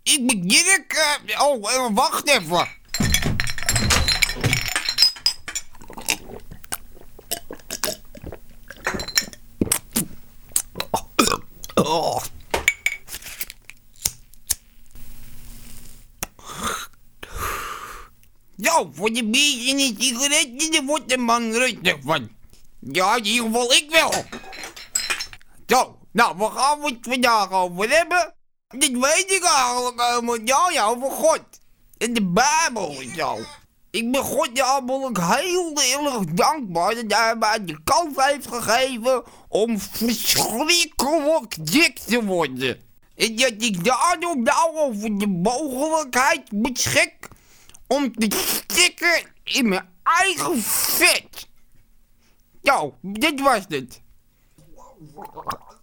Ik ben Dirk. Wacht even. Oh. Zo, voor de biertje en een sigaretje, daar wordt de man rustig van. Ja, in ieder geval ik wel. Zo, nou, waar gaan we het vandaag over hebben? Dit weet ik eigenlijk helemaal. Ja, over God. In de Bijbel en zo. Ik ben God namelijk heel erg dankbaar dat hij mij de kans heeft gegeven om verschrikkelijk dik te worden. En dat ik daardoor nou over de mogelijkheid beschik om te stikken in mijn eigen vet. Zo, dit was het.